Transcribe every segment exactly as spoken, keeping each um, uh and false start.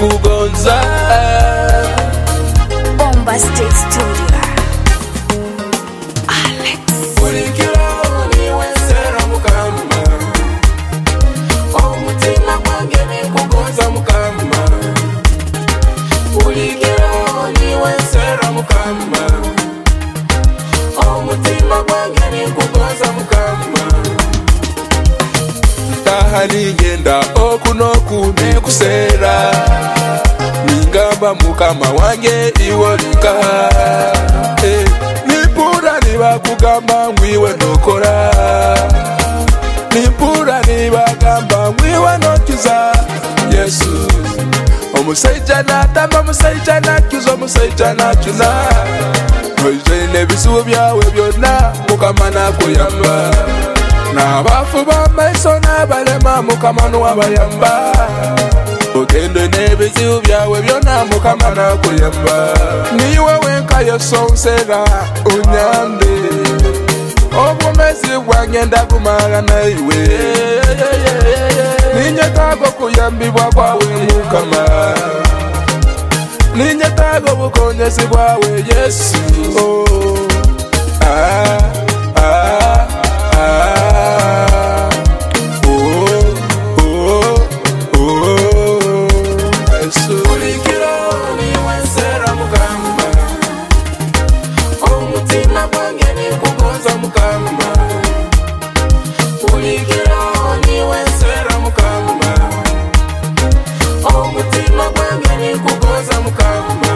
kugonza. Bomba State Studio. Alex. Ulikira niwe sera mukama, omutima gwange ni kugonza mukama. Ulikira niwe sera mukama, omutima gwange ni kugonza mukama. Tahani ngenda okunoku nekusera, ningamba mukama wange iwolika. eh, Nipura niba kugamba ngwiwe nokora, nipura niba gamba ngwiwe nokiza. Yesu omusaija natama, omusaija nakyuza, omusaija nakyuna. Oije n'ebisuubi byawe byonna mukama nakuyamba, n'abafu b'amaiso n'abalema mukama n'owabayamba. Ogende n'ebizibu byawe byonna mukama nakuyamba. Niwe wenka yesonsera unyambe, obumezi bwange ndabumala naiwe. Ninyetaaga okuyambibwa kwawe mukama, ninyetaaga obukonyezi bwawe Yesu. oh. ah, ah, ah. oh, oh, oh. Yesu ulikira niwe sera mukama, omutima gwange ni kugonza mukama. Ulikira niwe sera mukama, omutima gwange ni kugonza mukama.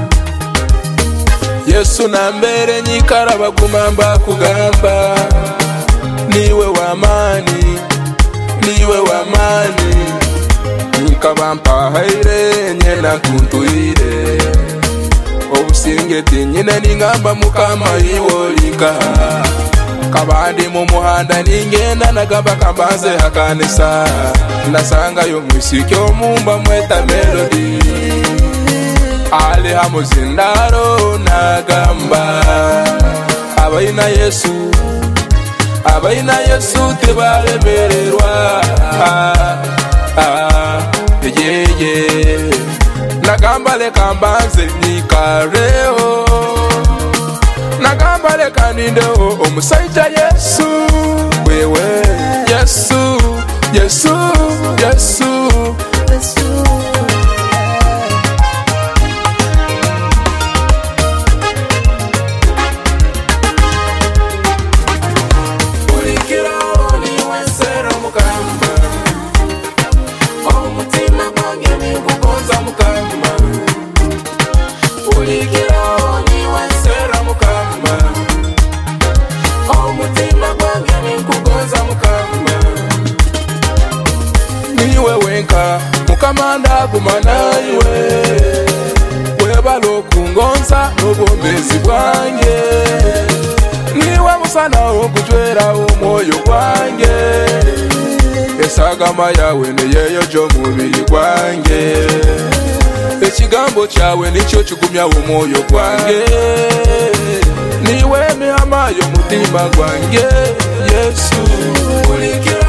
Yesu nambere nyikara bagumamba kugamba, niwe wamani, niwe wamani. Nkabampa haire nyena kuntuire, obusingeti nyine ningamba mukama iwolika. Kabandi mu muhanda ningenda nagamba kambaze hakanisa, ndasanga yo mwisiki omumba mweta melody. Ali hamuzindaro nagamba, abaina Yesu, abaina Yesu tebalemererwa. ah, ah, yeah, yeah. Nagamba leka mbanze nikareho, nagamba leka nindeho omusaija Yesu. Wewe Yesu, Yesu, Yesu, Yesu. ulikira niwe sera mukama, omutima gwange ni kugonza mukama. Ulikira niwe sera mukama, omutima gwange ni kugonza mukama. Niwe wenka mukama ndaguma naiwe, webala okungonza n'obwombezi bwange. Niwe musana okujwera omwoyo gwange, esagama yawe neyeyo gy'omubiri gwange. Ekigambo kyawe nikyo kigumya omwoyo gwange, niwe mihama y'omutima gwange Yesu. Ulikira